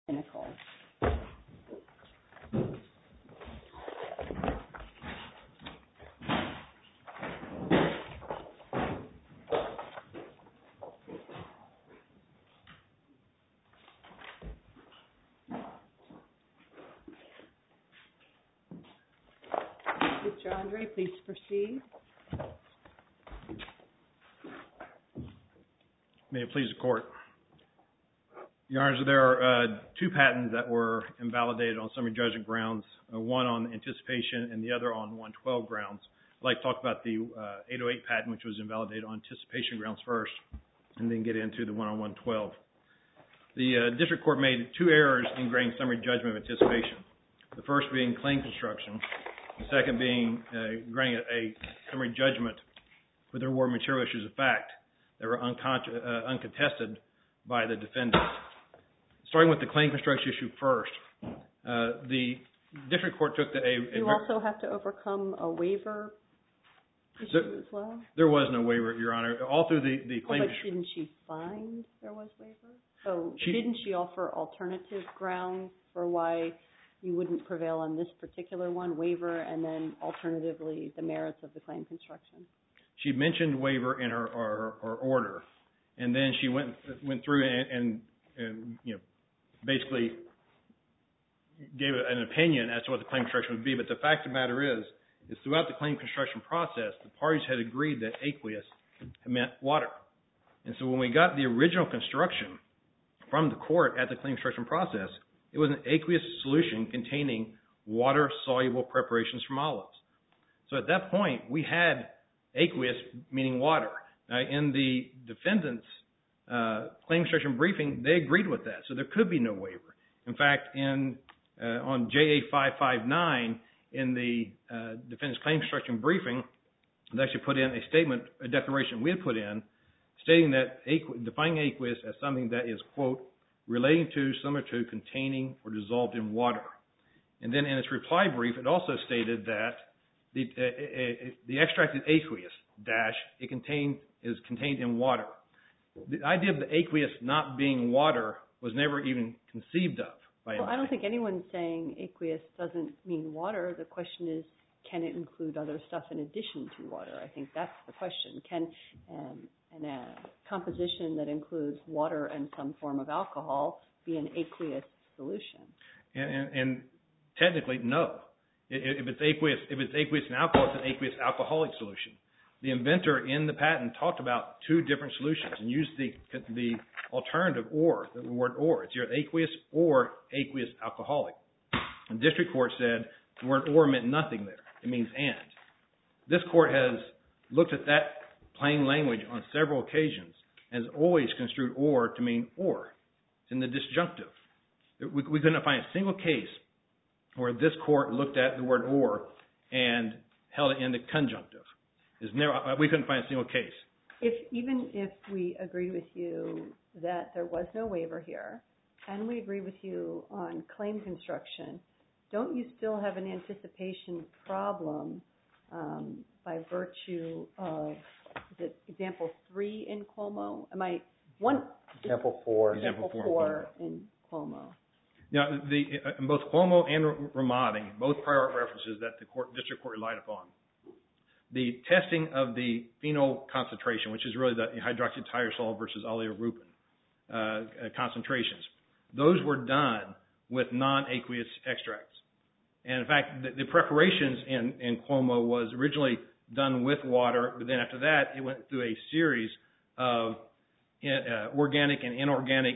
Pinnacle. Mr. Andre, please proceed. May it please the Court. Your Honors, there are two patents that were invalidated on summary judgment grounds, one on anticipation and the other on 112 grounds. I'd like to talk about the 808 patent, which was invalidated on anticipation grounds first, and then get into the one on 112. The District Court made two errors in granting summary judgment of anticipation. The first being claim construction, the second being granting a summary judgment with there were material issues of fact that were uncontested by the defendant. Starting with the claim construction issue first, the District Court took You also have to overcome a waiver issue as well? There was no waiver, Your Honor. All through the claim... But didn't she find there was waiver? So didn't she offer alternative grounds for why you wouldn't prevail on this particular one, waiver, and then alternatively the merits of the claim construction? She mentioned waiver in her order, and then she went through and you know, basically gave an opinion as to what the claim construction would be. But the fact of the matter is throughout the claim construction process, the parties had agreed that aqueous meant water. And so when we got the original construction from the court at the claim construction process, it was an aqueous solution containing water-soluble preparations from olives. So at that point, we had aqueous, meaning water. Now, in the defendant's claim construction briefing, they agreed with that, so there could be no waiver. In fact, on JA 559, in the defendant's claim construction briefing, they actually put in a statement, a declaration we had put in, stating that defining aqueous as something that is, quote, relating to, similar to, containing, or dissolved in water. And then in its reply brief, it also stated that the extract is aqueous, is contained in water. The idea of the aqueous not being water was never even conceived of by anyone. Well, I don't think anyone's saying aqueous doesn't mean water. The question is, can it include other stuff in addition to water? I think that's the question. Can a composition that includes water and some form of alcohol be an aqueous solution? And technically, no. If it's aqueous and alcohol, it's an aqueous alcoholic solution. The inventor in the patent talked about two different solutions and used the alternative or, the word or. It's either aqueous or aqueous alcoholic. The district court said the word or meant nothing there. It means and. This court has looked at that plain language on several occasions and has always construed or to mean or. It's in the disjunctive. We couldn't find a single case where this court looked at the word or and held it in the conjunctive. We couldn't find a single case. Even if we agree with you that there was no waiver here, and we agree with you on claim construction, don't you still have an anticipation problem by virtue of, is it example 3 in Cuomo? Example 4. Example 4 in Cuomo. Now, in both Cuomo and Ramadi, both prior art references that the district court relied upon, the testing of the phenol concentration, which is really the hydroxytyrosol versus oleorubin concentrations, those were done with non-aqueous extracts. And in fact, the preparations in Cuomo was originally done with water, but then after that, it went through a series of organic and inorganic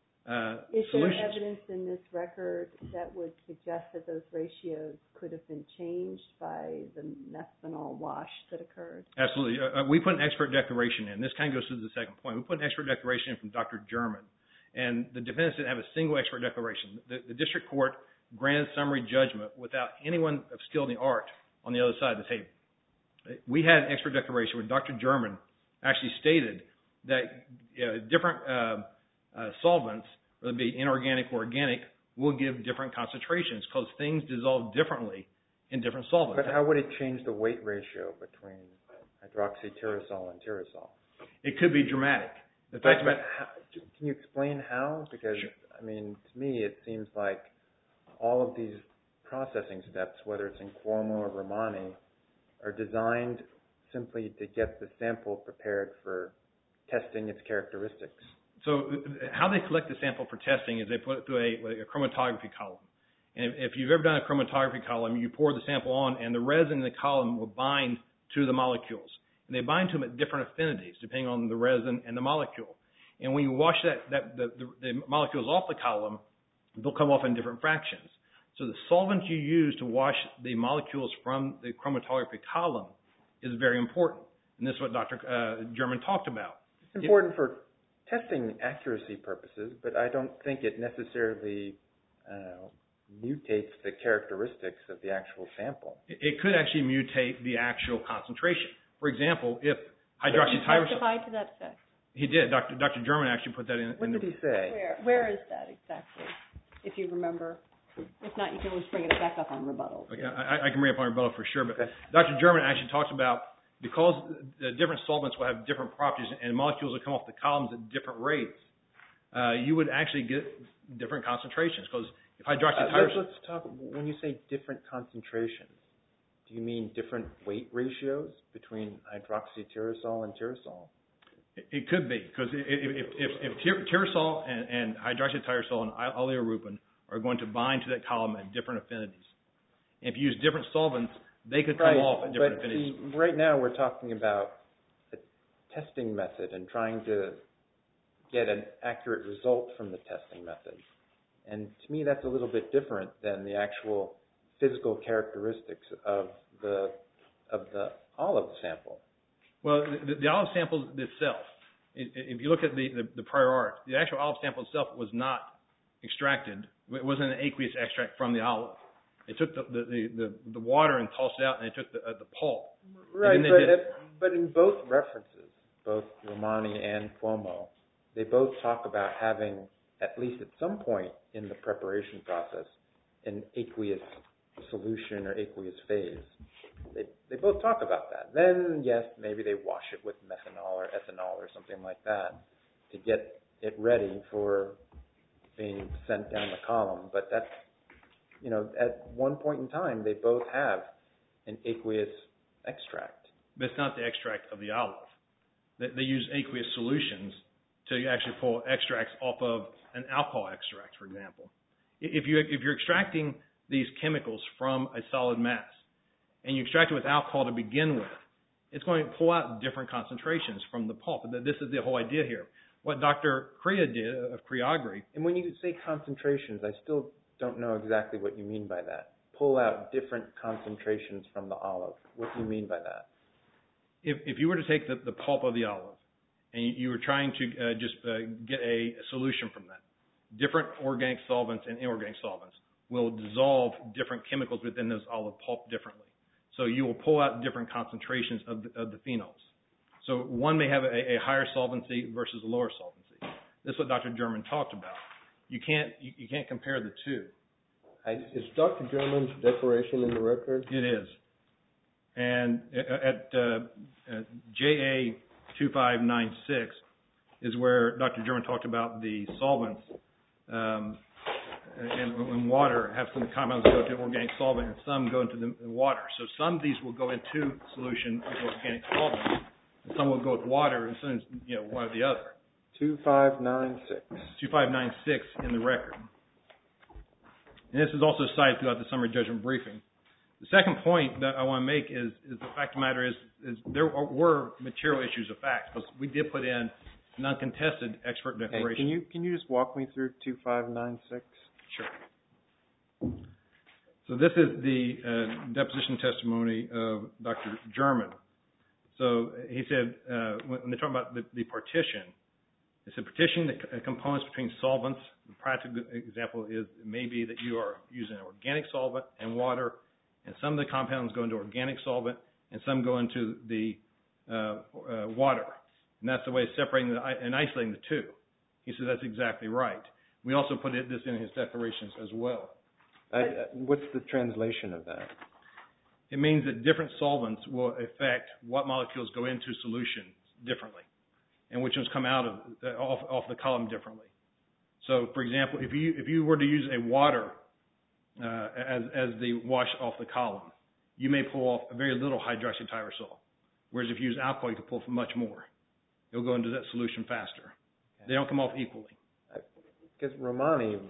Is solutions. there evidence in this record that would suggest that those ratios could have been changed by the methanol wash that occurred? Absolutely. We put an expert declaration in. This kind of goes to the second point. We put an expert declaration in from Dr. German, and the defendants didn't have a single expert declaration. The district court granted summary judgment without anyone of skill in the art on the other side of the table. We had an expert declaration where Dr. German actually stated that different solvents, whether it be inorganic or organic, will give different concentrations because things dissolve differently in different solvents. But how would it change the weight ratio between hydroxytyrosol and tyrosol? It could be dramatic. The fact But can you explain how? Because, Sure. I mean, to me it seems like all of these processing steps, whether it's in Cuomo or Romani, are designed simply to get the sample prepared for testing its characteristics. So how they collect the sample for testing is they put it through a chromatography column. And if you've ever done a chromatography column, you pour the sample on, and the resin in the column will bind to the molecules. And they bind to them at different affinities, depending on the resin and the molecule. And when you wash the molecules off the column, they'll come off in different fractions. So the solvent you use to wash the molecules from the chromatography column is very important. And this is what Dr. German talked about. It's important for testing accuracy purposes, but I don't think it necessarily mutates the characteristics of the actual sample. It could actually mutate the actual concentration. For example, if Did hydroxytyrosol... he testify to that effect? He did. Dr. German actually put that in. What did he say? Where is that exactly, if you remember? If not, you can always bring it back up on rebuttal. Okay, I can bring up on rebuttal for sure, but Okay. Dr. German actually talks about because the different solvents will have different properties and molecules will come off the columns at different rates, you would actually get different concentrations. Because if hydroxytyrosol... Let's talk, when you say different concentrations, do you mean different weight ratios between hydroxytyrosol and tyrosol? It could be, because if tyrosol and hydroxytyrosol and oleorubin are going to bind to that column at different affinities. And if you use different solvents, they could come off at different affinities. See, right now we're talking about a testing method and trying to get an accurate result from the testing method. And to me that's a little bit different than the actual physical characteristics of the olive sample. Well, the olive sample itself, if you look at the prior art, the actual olive sample itself was not extracted. It wasn't an aqueous extract from the olive. They took the water and tossed it out, and they took the pulp. Right, but in both references, both Romani and Cuomo, they both talk about having, at least at some point in the preparation process, an aqueous solution or aqueous phase. They both talk about that. Then, yes, maybe they wash it with methanol or ethanol or something like that to get it ready for being sent down the column. But that's, at one point in time, they both have an aqueous extract. But it's not the extract of the olive. They use aqueous solutions to actually pull extracts off of an alcohol extract, for example. If you're extracting these chemicals from a solid mass, and you extract it with alcohol to begin with, it's going to pull out different concentrations from the pulp. This is the whole idea here. What Dr. Crea did of Creagri... And when you say concentrations, I still don't know exactly what you mean by that. Pull out different concentrations from the olive. What do you mean by that? If you were to take the pulp of the olive, and you were trying to get a solution from that, different organic solvents and inorganic solvents will dissolve different chemicals within those olive pulp differently. So you will pull out different concentrations of the phenols. So one may have a higher solvency versus a lower solvency. This is what Dr. German talked about. You can't compare the two. Is Dr. German's declaration in the record? It is. And at JA 2596 is where Dr. German talked about the solvents and water have some compounds that go to organic solvent and some go into the water. So some of these will go into solution with organic solvent, and some will go with water, and some one or the other. 2596. 2596 in the record. And this is also cited throughout the summary judgment briefing. The second point that I want to make is the fact of the matter is there were material issues of fact, because we did put in an uncontested expert declaration. Hey, can you just walk me through 2596? Sure. So this is the deposition testimony of Dr. German. So he said, when they talk about the partition, they said partitioning the components between solvents. The practical example is maybe that you are using an organic solvent and water, and some of the compounds go into organic solvent, and some go into the water. And that's the way of separating and isolating the two. He said that's exactly right. We also put this in his declarations as well. What's the translation of that? It means that different solvents will affect what molecules go into solution differently. and which ones come out off the column differently. So, for example, if you were to use a water as the wash off the column, you may pull off a very little hydroxytyrosol, whereas if you use alcohol, you can pull much more. It'll go into that solution faster. Okay. They don't come off equally. Because Romani,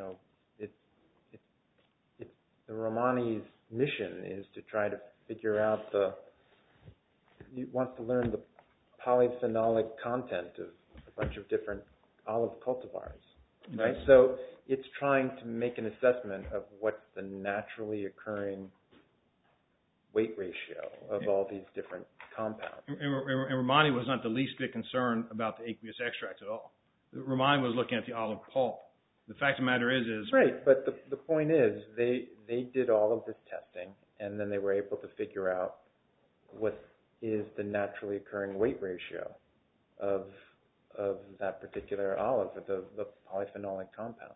the Romani's mission is to try to figure out he wants to learn the polyphenolic content of a bunch of different olive cultivars, right? Yes. So it's trying to make an assessment of what's the naturally occurring weight ratio of all these different compounds. And Romani was not the least bit concerned about the aqueous extract at all. Romani was looking at the olive pulp. The fact of the matter is right. But the point is, they did all of this testing, and then they were able to figure out what is the naturally occurring weight ratio of that particular olive, the polyphenolic compound.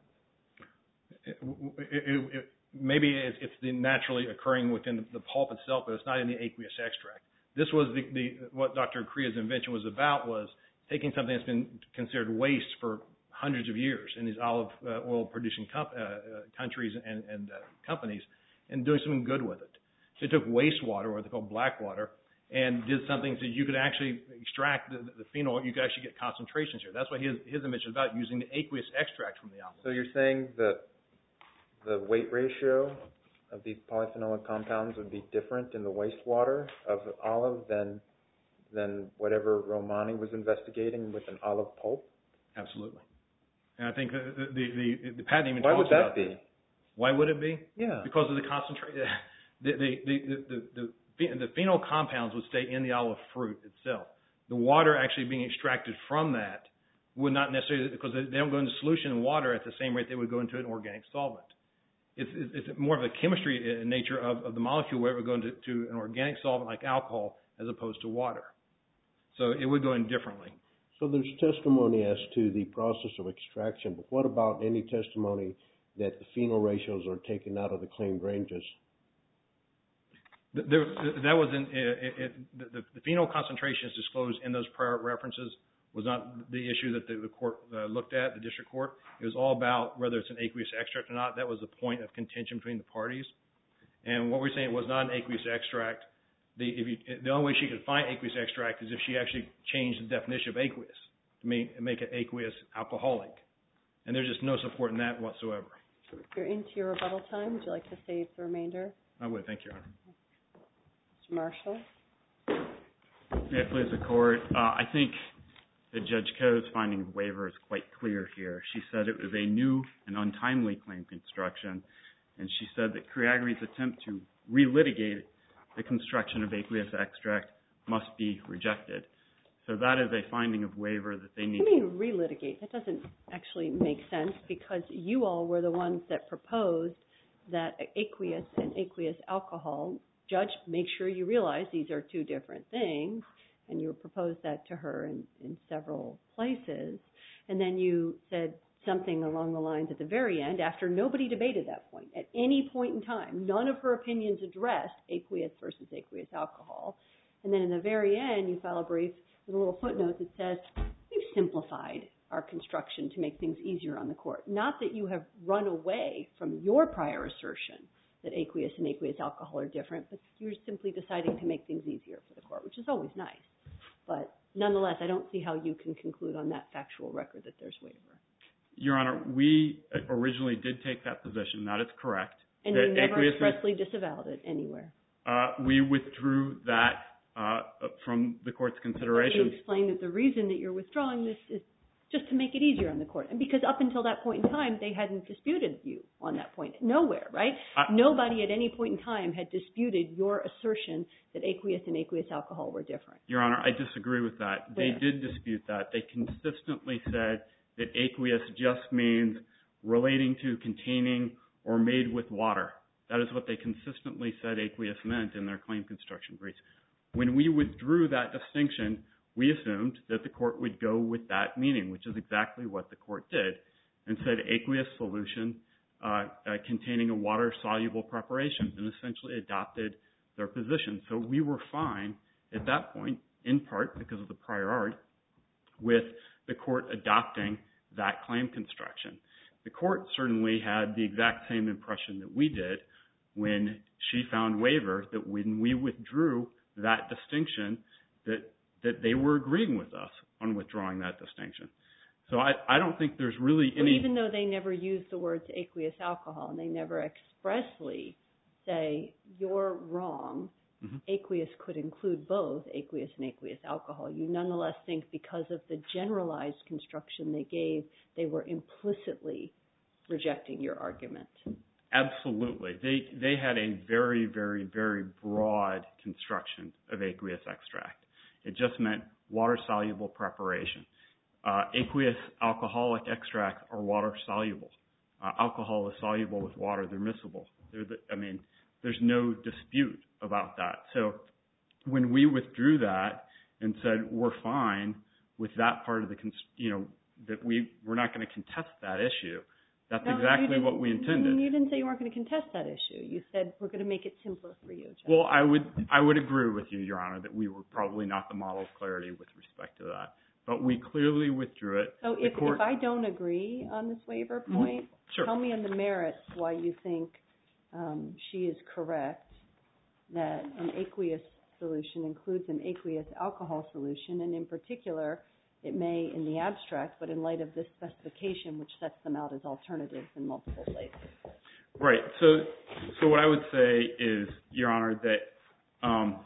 Maybe it's the naturally occurring within the pulp itself, but it's not in the aqueous extract. This was what Dr. Kriya's invention was about, was taking something that's been considered waste for hundreds of years in these olive oil producing countries and companies, and doing something good with it. So they took wastewater, or what they call black water, and did something so you could actually extract the phenol. You could actually get concentrations here. That's what his invention is about, using the aqueous extract from the olive. So you're saying that the weight ratio of these polyphenolic compounds would be different in the wastewater of olive than whatever Romani was investigating with an olive pulp? Absolutely. And I think the patent even talks about... Why would that be? Why would it be? Yeah. Because of the concentration. The phenol compounds would stay in the olive fruit itself. The water actually being extracted from that would not necessarily, because they don't go into solution in water at the same rate they would go into an organic solvent. It's more of a chemistry nature of the molecule, where it would go into an organic solvent like alcohol as opposed to water. So it would go in differently. So there's testimony as to the process of extraction, but what about any testimony that the phenol ratios are taken out of the claimed ranges? That was the phenol concentrations disclosed in those prior references was not the issue that the court looked at, the district court. It was all about whether it's an aqueous extract or not. That was the point of contention between the parties. And what we're saying, it was not an aqueous extract. The only way she could find aqueous extract is if she actually changed the definition of aqueous to make it aqueous alcoholic. And there's just no support in that whatsoever. You're into your rebuttal time. Would you like to save the remainder? I would. Thank you, Your Honor. Mr. Marshall? May it please the Court. I think that Judge Koh's finding of waiver is quite clear here. She said it was a new and untimely claim construction, and she said that Criagri's attempt to relitigate the construction of aqueous extract must be rejected. So that is a finding of waiver that they need to... What do you mean relitigate? That doesn't actually make sense, because you all were the ones that proposed that aqueous and aqueous alcohol, Judge, make sure you realize these are two different things, and you proposed that to her in several places, and then you said something along the lines at the very end, after nobody debated that point. At any point in time, none of her opinions addressed aqueous versus aqueous alcohol. And then in the very end, you file a brief with a little footnote that says, we've simplified our construction to make things easier on the court. Not that you have run away from your prior assertion that aqueous and aqueous alcohol are different, but you're simply deciding to make things easier for the court, which is always nice. But nonetheless, I don't see how you can conclude on that factual record that there's waiver. Your Honor, we originally did take that position. That is correct. And you never expressly disavowed it anywhere. We withdrew that from the court's consideration. You explained that the reason that you're withdrawing this is just to make it easier on the court. And because up until that point in time, they hadn't disputed you on that point. Nowhere, right? Nobody at any point in time had disputed your assertion that aqueous and aqueous alcohol were different. Your Honor, I disagree with that. They did dispute that. They consistently said that aqueous just means relating to, containing, or made with water. That is what they consistently said aqueous meant in their claim construction briefs. When we withdrew that distinction, we assumed that the court would go with that meaning, which is exactly what the court did, and said aqueous solution containing a water-soluble preparation, and essentially adopted their position. So we were fine at that point, in part because of the prior art, with the court adopting that claim construction. The court certainly had the exact same impression that we did when she found waiver, that when we withdrew that distinction, that they were agreeing with us on withdrawing that distinction. So I don't think there's really any... Well, even though they never used the words aqueous alcohol and they never expressly say, you're wrong, aqueous could include both aqueous and aqueous alcohol, you nonetheless think because of the generalized construction they gave, they were implicitly rejecting your argument. Absolutely. They had a very, very, very broad construction of aqueous extract. It just meant water-soluble preparation. Aqueous alcoholic extracts are water-soluble. Alcohol is soluble with water. They're miscible. There's no dispute about that. So when we withdrew that and said we're fine with that part of the, that we're not going to contest that issue, that's exactly what we intended. You didn't say you weren't going to contest that issue. You said we're going to make it simpler for you. Judge. Well, I would agree with you, Your Honor, that we were probably not the model of clarity with respect to that. But we clearly withdrew it. So if I don't agree on this waiver point, sure. Tell me on the merits why you think she is correct that an aqueous solution includes an aqueous alcohol solution, and in particular, it may in the abstract, but in light of this specification, which sets them out as alternatives in multiple places. Right. So what I would say is, Your Honor, that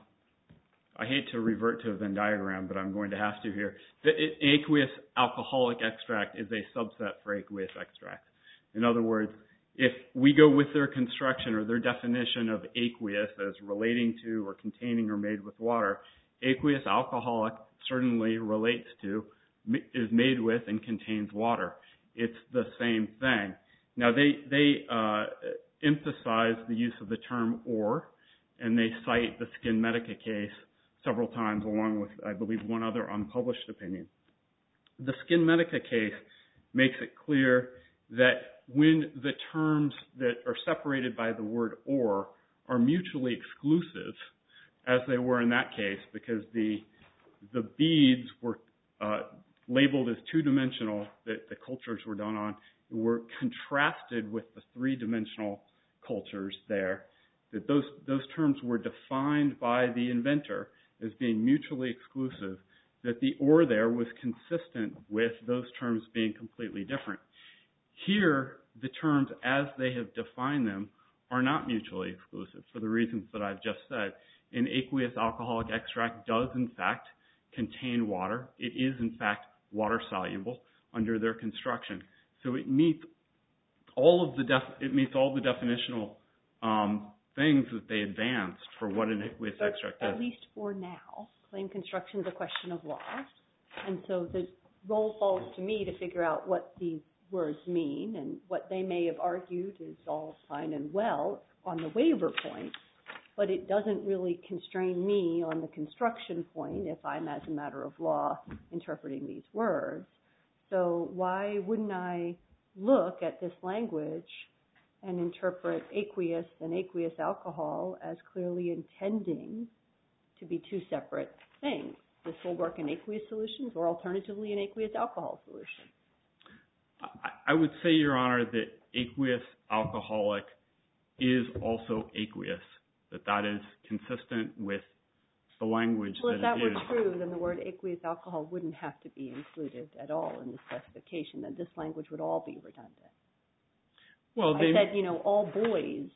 I hate to revert to a Venn diagram, but I'm going to have to here. The aqueous alcoholic extract is a subset for aqueous extracts. In other words, if we go with their construction or their definition of aqueous as relating to or containing or made with water, aqueous alcoholic certainly relates to, is made with, and contains water. It's the same thing. Now, they emphasize the use of the term or, and they cite the SkinMedica case several times, along with, I believe, one other unpublished opinion. The SkinMedica case makes it clear that when the terms that are separated by the word or are mutually exclusive, as they were in that case, because the beads were labeled as two-dimensional that the cultures were done on, were contrasted with the three-dimensional cultures there, that those terms were defined by the inventor as being mutually exclusive, that the or there was consistent with those terms being completely different. Here, the terms as they have defined them are not mutually exclusive for the reasons that I've just said. An aqueous alcoholic extract does, in fact, contain water. It is, in fact, water-soluble under their construction. So it meets all the definitional things that they advanced for what an aqueous extract is. At least for now, claim construction is a question of law. And so the role falls to me to figure out what these words mean, and what they may have argued is all fine and well on the waiver point, but it doesn't really constrain me on the construction point if I'm, as a matter of law, interpreting these words. So why wouldn't I look at this language and interpret aqueous and aqueous alcohol as clearly intending to be two separate things? This will work in aqueous solutions or alternatively in aqueous alcohol solutions. I would say, Your Honor, that aqueous alcoholic is also aqueous, that is consistent with the language that it is. Well, if that were true, then the word aqueous alcohol wouldn't have to be included at all in the specification, then this language would all be redundant. Well, I said, all boys,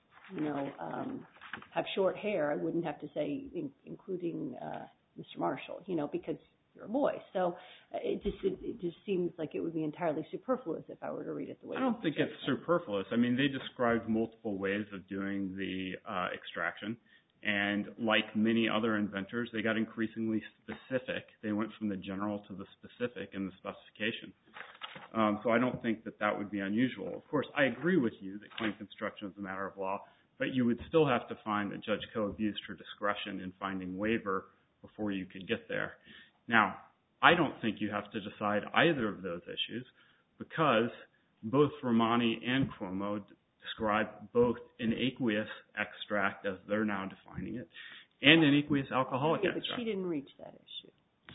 have short hair. I wouldn't have to say including Mr. Marshall, because you're a boy. So it just seems like it would be entirely superfluous if I were to read it the way. I don't think it's superfluous. I mean, they described multiple ways of doing the extraction, and like many other inventors, they got increasingly specific. They went from the general to the specific in the specification. So I don't think that would be unusual. Of course, I agree with you that claim construction is a matter of law, but you would still have to find that Judge Koh abused her discretion in finding waiver before you could get there. Now, I don't think you have to decide either of those issues, because both Romani and Cuomo describe both an aqueous extract, as they're now defining it, and an aqueous alcoholic extract. But she didn't reach that issue.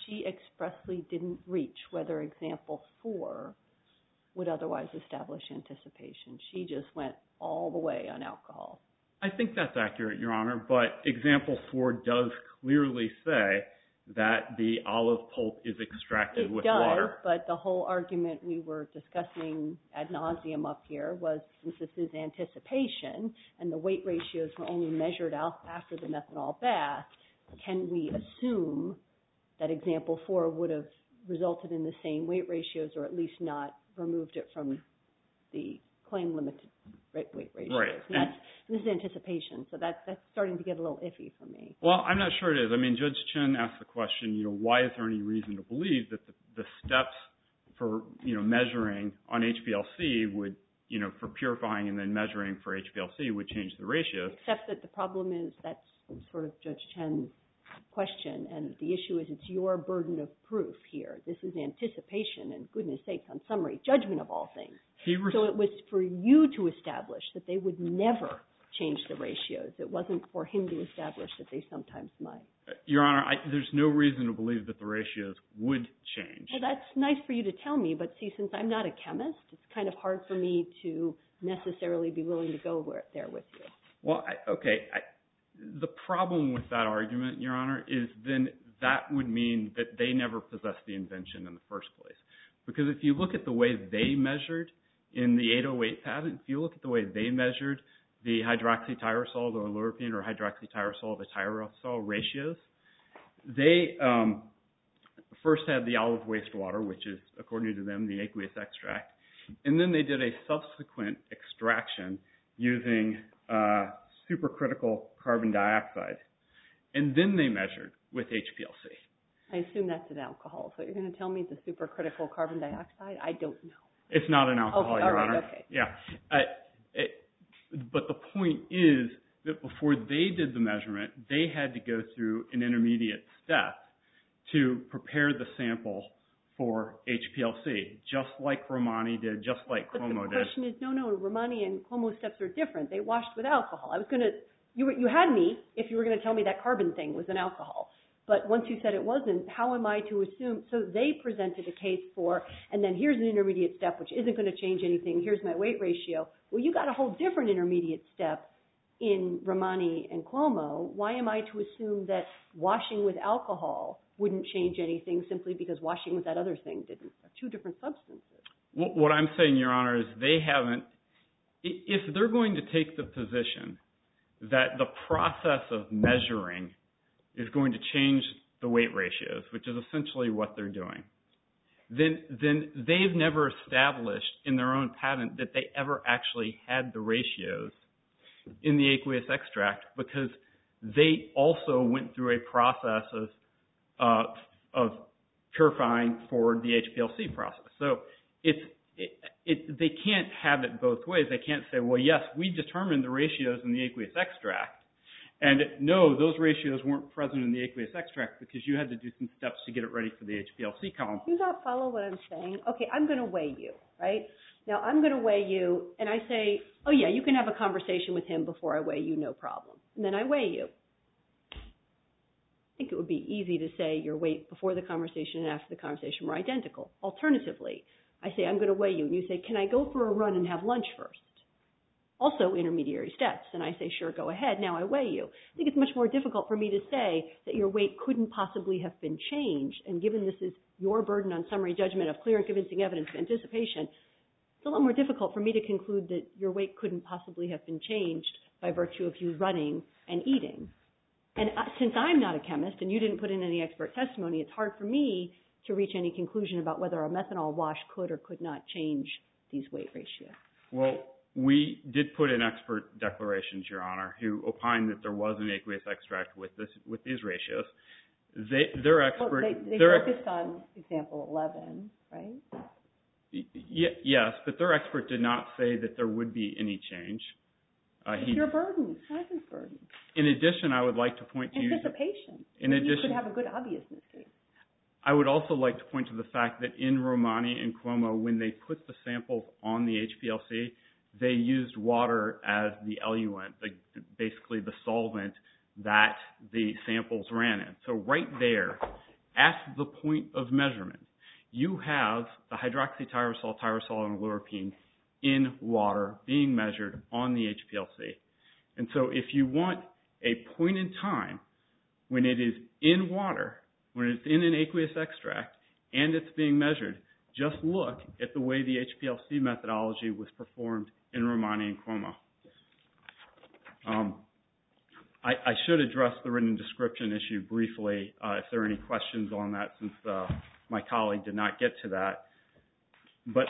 she expressly didn't reach whether example 4 would otherwise establish anticipation. She just went all the way on alcohol. I think that's accurate, Your Honor, but example 4 does clearly say that the olive pulp is extracted with water. It does, but the whole argument we were discussing ad nauseum up here was, since this is anticipation and the weight ratios were only measured out after the methanol bath, can we assume that example 4 would have resulted in the same weight ratios, or at least not removed it from the claim limited weight ratios? Right. And this is anticipation, so that's starting to get a little iffy for me. Well, I'm not sure it is. I mean, Judge Chen asked the question, why is there any reason to believe that the steps for, measuring on HPLC would, for purifying and then measuring for HPLC would change the ratios? Except that the problem is that's sort of Judge Chen's question, and the issue is it's your burden of proof here. This is anticipation, and goodness sakes, on summary judgment of all things. So it was for you to establish that they would never change the ratios. It wasn't for him to establish that they sometimes might. Your Honor, there's no reason to believe that the ratios would change. Well, that's nice for you to tell me, but see, since I'm not a chemist, it's kind of hard for me to necessarily be willing to go there with you. Well, the problem with that argument, Your Honor, is then that would mean that they never possessed the invention in the first place. Because if you look at the way they measured in the 808 patent, if you look at the way they measured the hydroxytyrosol to oleuropein or hydroxytyrosol to tyrosol ratios, they first had the olive wastewater, which is, according to them, the aqueous extract. And then they did a subsequent extraction using supercritical carbon dioxide. And then they measured with HPLC. I assume that's an alcohol. So you're going to tell me the supercritical carbon dioxide? I don't know. It's not an alcohol, okay, Your right, Honor. Okay. Yeah. But the point is that before they did the measurement, they had to go through an intermediate step to prepare the sample for HPLC, just like Romani did, just like Cuomo did. But the question is, no, Romani and Cuomo steps are different. They washed with alcohol. You had me if you were going to tell me that carbon thing was an alcohol. But once you said it wasn't, how am I to assume? So they presented a case for, and then here's an intermediate step, which isn't going to change anything. Here's my weight ratio. Well, you got a whole different intermediate step in Romani and Cuomo. Why am I to assume that washing with alcohol wouldn't change anything simply because washing with that other thing didn't? They're two different substances. What I'm saying, Your Honor, is they haven't, if they're going to take the position that the process of measuring is going to change the weight ratios, which is essentially what they're doing, then they've never established in their own patent that they ever actually had the ratios in the aqueous extract, because they also went through a process of purifying for the HPLC process. So they can't have it both ways. They can't say, well, yes, we determined the ratios in the aqueous extract, and no, those ratios weren't present in the aqueous extract because you had to do some steps to get it ready for the HPLC column. Do you not follow what I'm saying? Okay, I'm going to weigh you, right? Now, I'm going to weigh you, and I say, oh, yeah, you can have a conversation with him before I weigh you, no problem. And then I weigh you. I think it would be easy to say your weight before the conversation and after the conversation were identical. Alternatively, I say, I'm going to weigh you, and you say, can I go for a run and have lunch first? Also intermediary steps. And I say, sure, go ahead. Now I weigh you. I think it's much more difficult for me to say that your weight couldn't possibly have been changed. And given this is your burden on summary judgment of clear and convincing evidence of anticipation, it's a lot more difficult for me to conclude that your weight couldn't possibly have been changed by virtue of you running and eating. And since I'm not a chemist and you didn't put in any expert testimony, it's hard for me to reach any conclusion about whether a methanol wash could or could not change these weight ratios. Well, we did put in expert declarations, Your Honor, who opined that there was an aqueous extract with these ratios. They're expert. Well, they focused on example 11, right? Yes, but their expert did not say that there would be any change. It's your burden. It's not his burden. In addition, I would like to point to anticipation. You could have a good obviousness case. I would also like to point to the fact that in Romani and Cuomo, when they put the samples on the HPLC, they used water as the eluent, basically the solvent that the samples ran in. So right there, at the point of measurement, you have the hydroxytyrosol, tyrosol, and oleuropein in water being measured on the HPLC. And so if you want a point in time when it is in water, when it's in an aqueous extract, and it's being measured, just look at the way the HPLC methodology was performed in Romani and Cuomo. I should address the written description issue briefly if there are any questions on that, since my colleague did not get to that. But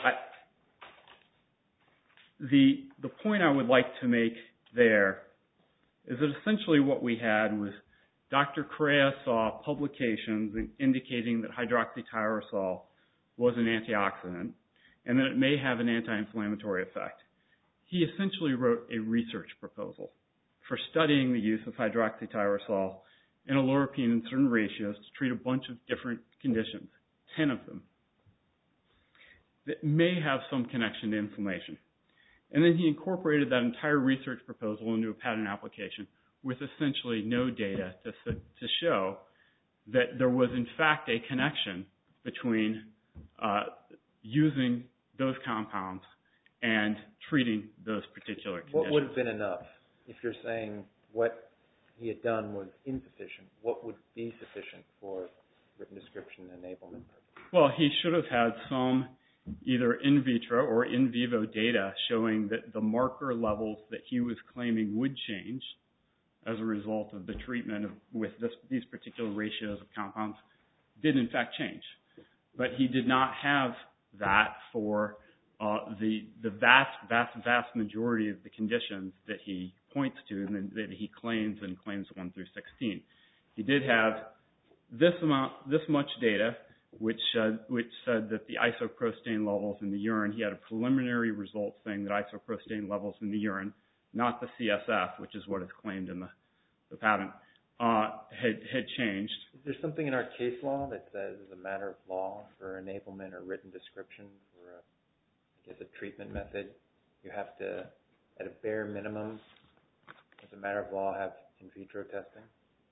the point I would like to make there is that essentially what we had was Dr. Correa saw publications indicating that hydroxytyrosol was an antioxidant and that it may have an anti-inflammatory effect. He essentially wrote a research proposal for studying the use of hydroxytyrosol and oleuropein in certain ratios to treat a bunch of different conditions, 10 of them, that may have some connection to inflammation. And then he incorporated that entire research proposal into a patent application with essentially no data to show that there was in fact a connection between using those compounds and treating those particular conditions. What would have been enough? If you're saying what he had done was insufficient, what would be sufficient for written description enablement purposes? Well, he should have had some either in vitro or in vivo data showing that the marker levels that he was claiming would change as a result of the treatment with these particular ratios of compounds did in fact change. But he did not have that for the vast majority of the conditions that he points to and that he claims in claims 1 through 16. He did have this much data, which said that the isoprostane levels in the urine, he had a preliminary result saying that isoprostane levels in the urine, not the CSF, which is what is claimed in the patent, had changed. Is there something in our case law that says as a matter of law for enablement or written description for a treatment method, you have to, at a bare minimum, as a matter of law, have in vitro testing?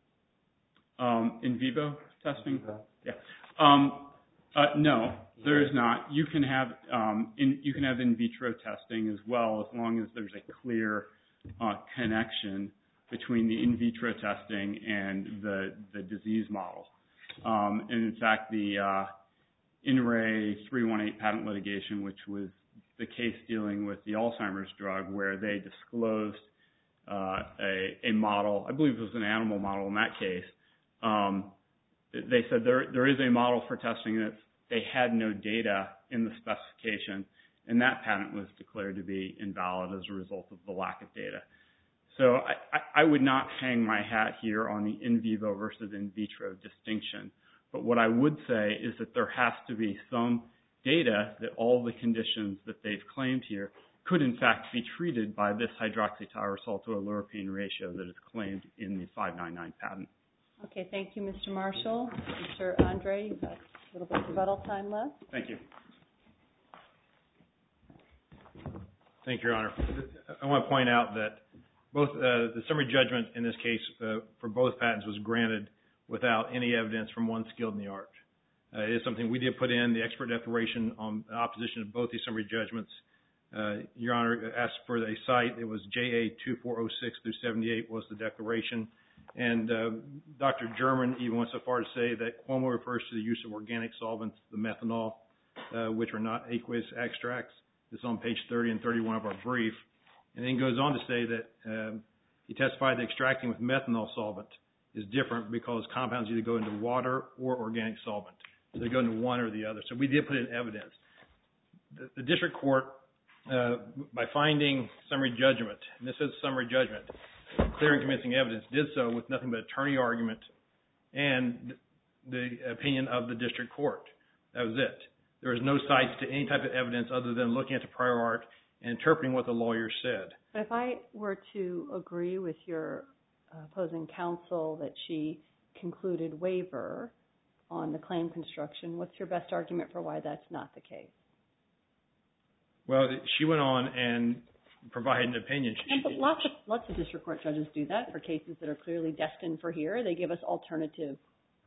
In vivo testing? In vivo? Yeah. No, there is not. You can have in vitro testing as well, as long as there's a clear connection between the in vitro testing and the disease model. And in fact, the INRAE 318 patent litigation, which was the case dealing with the Alzheimer's drug, where they disclosed a model, I believe it was an animal model in that case. They said there is a model for testing that they had no data in the specification, and that patent was declared to be invalid as a result of the lack of data. So I would not hang my hat here on the in vivo versus in vitro distinction. But what I would say is that there has to be some data that all the conditions that they've claimed here could in fact be treated by this hydroxytyrosol to oleuropein ratio that is claimed in the 599 patent. Okay, thank you, Mr. Marshall. Mr. Andre, you've got a little bit of rebuttal time left. Thank you. Thank you, Your Honor. I want to point out that both the summary judgment in this case for both patents was granted without any evidence from one skilled in the art. It is something we did put in the expert declaration on opposition of both these summary judgments. Your Honor asked for a cite. It was JA 2406 through 78 was the declaration. And Dr. German even went so far to say that Cuomo refers to the use of organic solvents, the methanol, which are not aqueous extracts. It's on page 30 and 31 of our brief. And then goes on to say that he testified that extracting with methanol solvent is different because compounds either go into water or organic solvent. So they go into one or the other. So we did put in evidence. The district court, by finding summary judgment, and this is summary judgment, clear and convincing evidence, did so with nothing but attorney argument and the opinion of the district court. That was it. There was no cites to any type of evidence other than looking at the prior art and interpreting what the lawyer said. But if I were to agree with your opposing counsel that she concluded waiver on the claim construction, what's your best argument for why that's not the case? Well, she went on and provided an opinion. But lots of district court judges do that for cases that are clearly destined for here. They give us alternative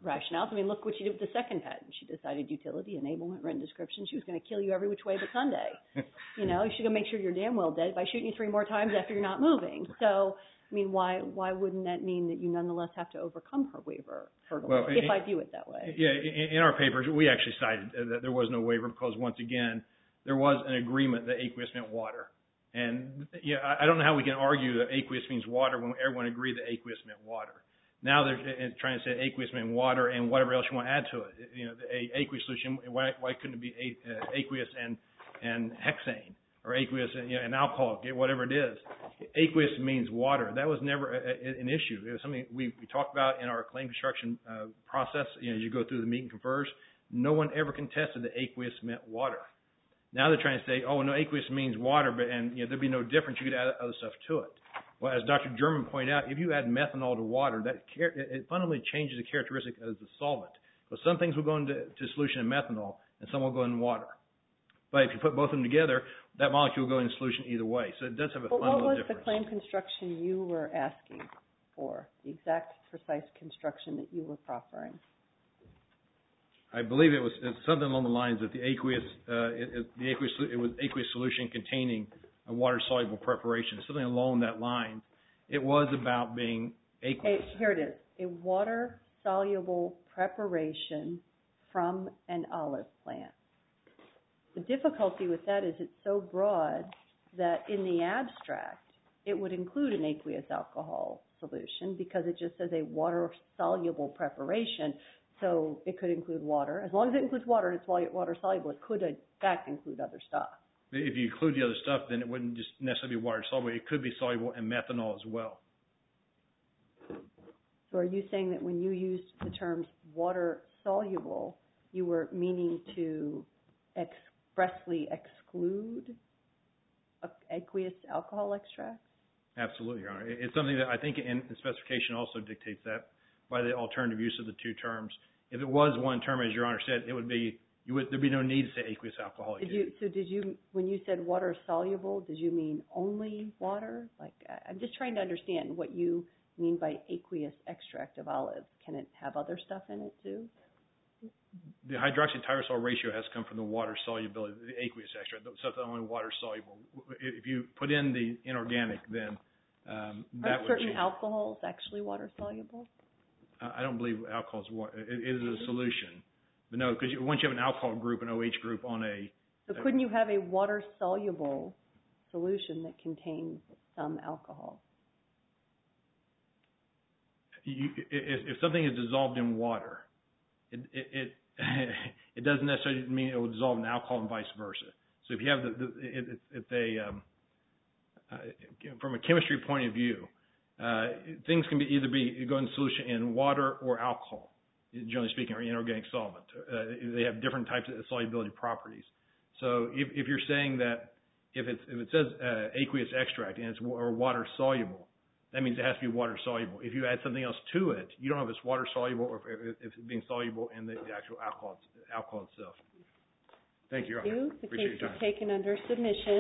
rationales. I mean, look what she did with the second patent. She decided utility, enablement, written description. She was going to kill you every which way but Sunday. You know, she's going to make sure you're damn well dead by shooting you 3 more times after you're not moving. So, I mean, why wouldn't that mean that you nonetheless have to overcome her waiver hurdle, if I view it that way? Yeah, in our papers, we actually cited that there was no waiver because, once again, there was an agreement that aqueous meant water. And yeah, I don't know how we can argue that aqueous means water when everyone agreed that aqueous meant water. Now they're trying to say aqueous meant water and whatever else you want to add to it. You know, the aqueous solution, why couldn't it be aqueous and hexane or aqueous and alcohol, whatever it is? Aqueous means water. That was never an issue. It was something we talked about in our claim construction process. You know, as you go through the meet and confers, no one ever contested that aqueous meant water. Now they're trying to say, oh, no, aqueous means water, but there'd be no difference. You could add other stuff to it. Well, as Dr. German pointed out, if you add methanol to water, it fundamentally changes the characteristic of the solvent. Because some things will go into solution in methanol, and some will go in water. But if you put both of them together, that molecule will go in solution either way. So it does have a fundamental difference. What was the claim construction you were asking for, the exact precise construction that you were proffering? I believe it was something along the lines of the aqueous solution containing a water-soluble preparation, something along that line. It was about being aqueous. Here it is, a water-soluble preparation from an olive plant. The difficulty with that is it's so broad that in the abstract, it would include an aqueous alcohol solution because it just says a water-soluble preparation. So it could include water. As long as it includes water and it's water-soluble, it could, in fact, include other stuff. If you include the other stuff, then it wouldn't just necessarily be water-soluble. It could be soluble in methanol as well. So are you saying that when you used the terms water-soluble, you were meaning to expressly exclude aqueous alcohol extracts? Absolutely, Your Honor. It's something that I think in the specification also dictates that by the alternative use of the two terms. If it was one term, as Your Honor said, it would be there'd be no need to say aqueous alcohol. Did you, when you said water soluble, did you mean only water? Like, I'm just trying to understand what you mean by aqueous extract of olives. Can it have other stuff in it too? The hydroxytyrosol ratio has come from the water solubility, the aqueous extract, stuff that's only water soluble. If you put in the inorganic, then that would change. Are certain alcohols actually water soluble? I don't believe alcohol is water. It is a solution. But no, because once you have an alcohol group, an OH group on a... So couldn't you have a water-soluble solution that contains some alcohol? If something is dissolved in water, it doesn't necessarily mean it will dissolve in alcohol and vice versa. So if you have from a chemistry point of view, things can either go in solution in water or alcohol, generally speaking, or inorganic solvent. They have different types of solubility properties. So if you're saying that if it says aqueous extract and it's water soluble, that means it has to be water soluble. If you add something else to it, you don't know if it's water soluble or if it's being soluble in the actual alcohol itself. Thank you, Your Honor. The case is taken under submission.